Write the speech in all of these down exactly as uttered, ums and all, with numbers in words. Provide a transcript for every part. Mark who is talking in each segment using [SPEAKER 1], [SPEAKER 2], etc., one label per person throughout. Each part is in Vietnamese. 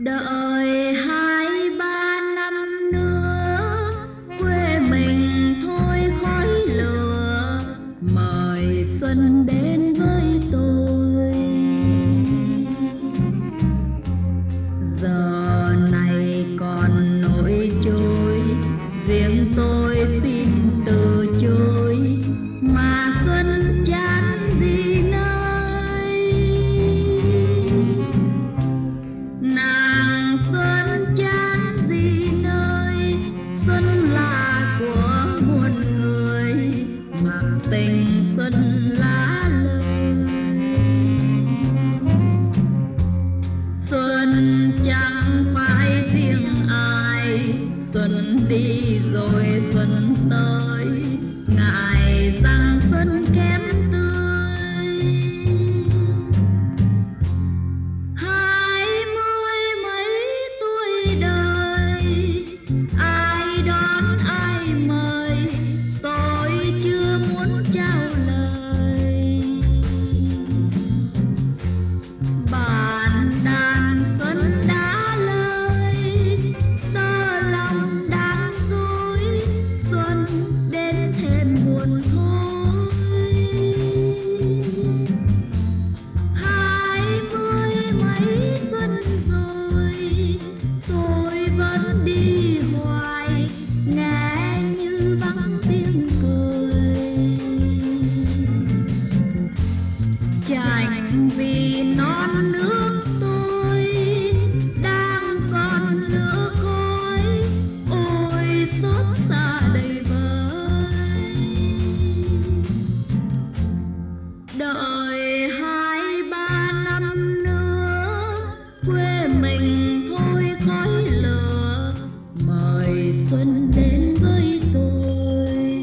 [SPEAKER 1] Đợi hai ba năm nữa, quê mình thôi khói lửa, mời xuân đến với tôi. Giờ này còn nổi trôi, riêng tôi xin từ chối, mà xuân chán gì nơi. Nàng xuân chán gì nơi, xuân là của muôn người, mặc tình xuân lá lời. Xuân chẳng phải riêng ai, xuân đi rồi xuân tới, ngại rằng xuân kém tươi. Hai mươi mấy tuổi đời, ai đón ai mời, tôi chưa muốn trao lời. Bàn đàn xuân đã lời, tơ lòng đang dối, xuân đến thêm buồn thôi. Hai mươi mấy xuân rồi, tôi vẫn đi hoài, nghe như vắng tiếng cười. Chẳng vì non nước tôi đang còn lửa khói, ôi xót xa đầy vơi. Đợi hai ba năm nữa, quê mình thôi khói lửa, mời xuân đến với tôi.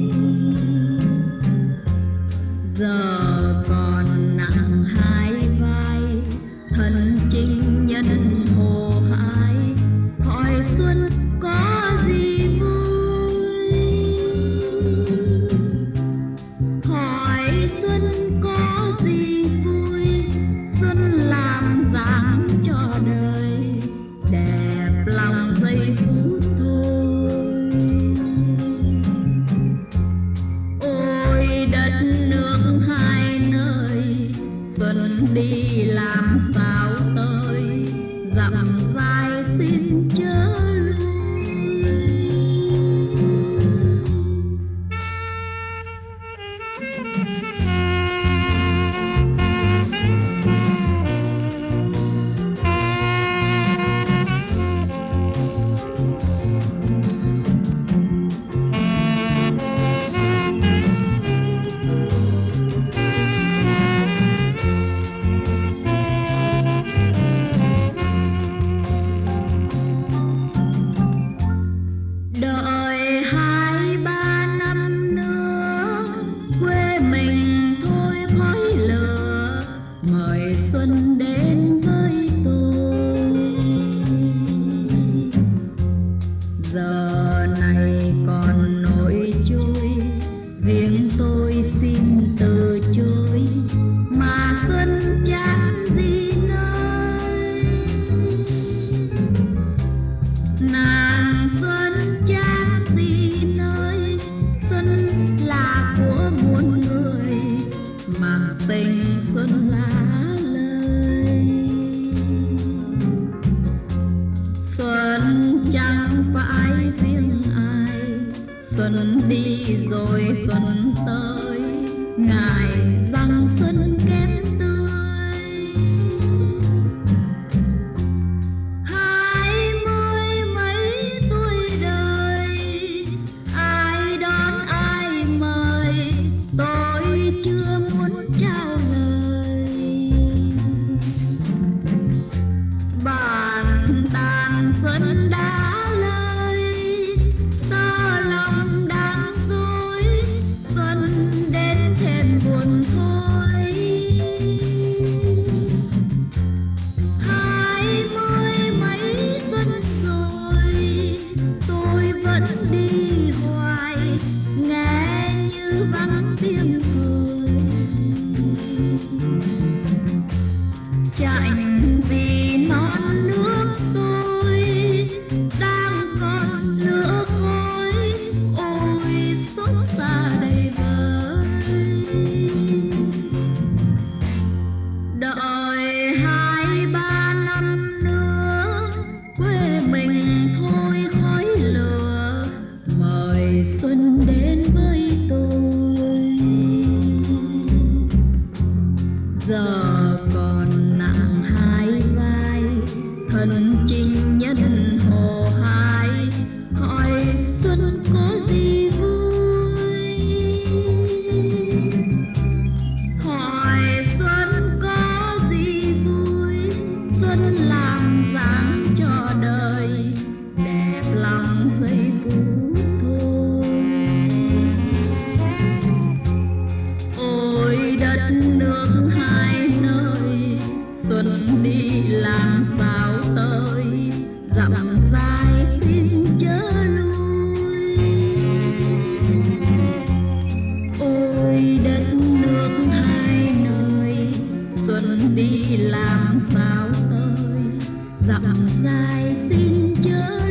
[SPEAKER 1] Giờ còn nặng hai vai, thân chinh nhân hồ hãi, hỏi xuân có gì vui. Hỏi xuân có gì vui, xuân làm dáng cho đời, đẹp lòng giây phút thôi. Ôi đất nước hai nơi, xuân đi làm sao tới, dặm dài xin chớ lui. Đợi hai ba năm nữa, quê mình thôi khói lửa, mời xuân đến với tôi. Giờ này còn nổi trôi, riêng tôi xin từ chối, mà xuân chán gì nơi. Nàng xuân chán gì nơi, xuân là của muôn người, mặc tình xuân lá lời. Xuân chẳng phải riêng ai, xuân đi rồi xuân tới, ngại rằng xuân kém tươi. Hai mươi mấy tuổi đời, ai đón ai mời, tôi chưa muốn trao lời. Bàn đàn xuân đã lời, tơ lòng đang dối, xuân đến thêm buồn. giờ còn nặng hai vai, thân chinh nhân hồ hai, hỏi xuân có gì vui, hỏi xuân có gì vui, xuân làm dáng cho đời đẹp lòng giây phút thôi. Ôi đất nước hai nơi, xuân đi làm sao tới, dặm dài xin chớ lui. Ôi đất nước hai nơi, xuân đi làm sao tới, dặm dài xin chớ